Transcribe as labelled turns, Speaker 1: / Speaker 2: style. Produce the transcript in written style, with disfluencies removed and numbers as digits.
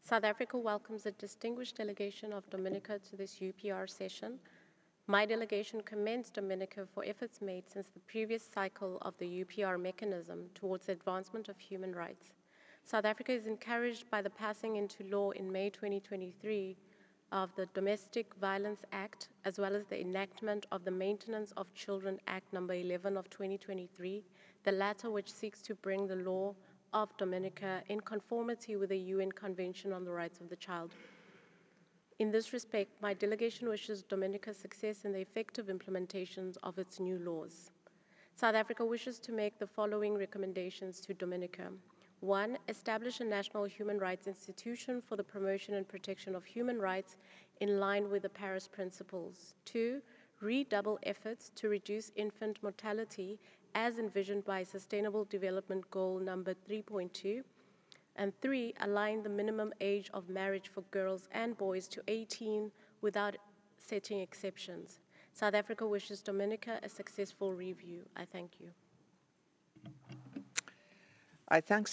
Speaker 1: South Africa welcomes a distinguished delegation of Dominica to this UPR session. My delegation commends Dominica for efforts made since the previous cycle of the UPR mechanism towards the advancement of human rights. South Africa is encouraged by the passing into law in May 2023 of the Domestic Violence Act, as well as the enactment of the Maintenance of Children Act number 11 of 2023, the latter which seeks to bring the law of Dominica in conformity with the UN Convention on the Rights of the Child. In this respect, my delegation wishes Dominica success in the effective implementations of its new laws. South Africa wishes to make the following recommendations to Dominica. 1. Establish a national human rights institution for the promotion and protection of human rights in line with the Paris Principles. 2. Redouble efforts to reduce infant mortality as envisioned by Sustainable Development Goal number 3.2. And 3, align the minimum age of marriage for girls and boys to 18 without setting exceptions. South Africa wishes Dominica a successful review. I thank you.
Speaker 2: I thank